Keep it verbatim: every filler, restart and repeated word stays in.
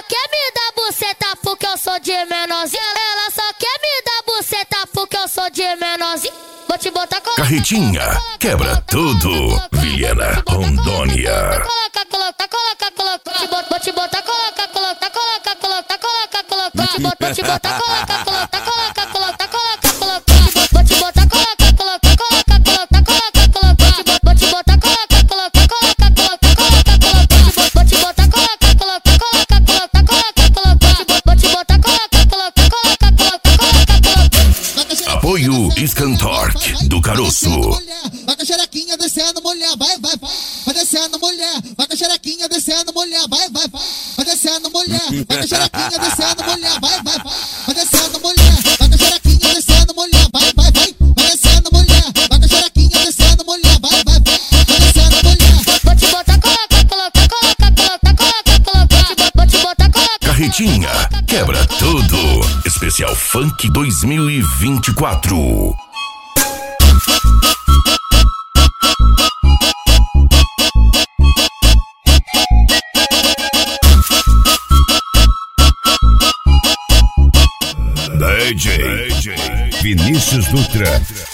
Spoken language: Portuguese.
quer me dar buceta porque eu sou de menorzinho. Ela só quer me dar buceta porque eu sou de menorzinho. Vou te botar coloca, Carretinha, coloca, quebra coloca, tudo. coloca, Vilhena, Rondônia. Coloca, coloca, coloca, coloca. Vou te botar, coloca, coloca, coloca, coloca, coloca, coloca. Vou te botar, vou te botar, coloca, coloca, coloca, coloca, coloca, coloca. Vou te botar, coloca, coloca, coloca, coloca, coloca, coloca. Vou te botar, coloca, coloca, coloca, coloca, coloca, coloca. Vou te botar, coloca, coloca, coloca, coloca, coloca, coloca. Vou te botar, coloca, coloca, coloca, coloca, coloca. Apoio Scantork do Caroço. Vai com a xerequinha descendo, mulher, vai, vai, vai. Vai descendo, mulher, vai com a xerequinha descendo, mulher, vai, vai, vai. Vai descendo, mulher, vai com a xerequinha descendo, mulher, vai, vai, vai. Vai descendo, mulher, vai com a xerequinha descendo, mulher, vai, vai, vai. Vai descendo, mulher, vai com a xerequinha descendo, mulher, vai, vai, vai. Vai descendo, mulher. Vou te botar, coloca, coloca, coloca, coloca, coloca, coloca. Vou te botar, coloca. Carretinha, quebra tudo. Especial Funk dois mil e vinte e quatro. D J Vinícius Dutra.